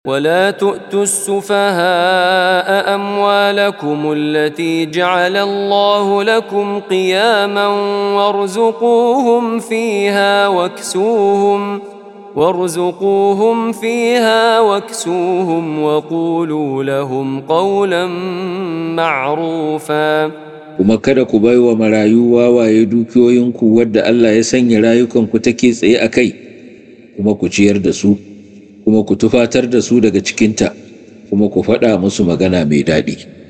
ولا تؤتوا السفهاء أموالكم التي جعل الله لكم قياما وارزقوهم فيها واكسوهم وقولوا لهم قولا معروفا. kuma kada ku bai wa marayu wawaye dukiyoyinku wadda Allah ya sanya rayukanku take tsaye a kai, kuma ku ciyar da su, kuma ku tufatar da su daga cikinta, kuma ku faɗa musu magana mai daɗi.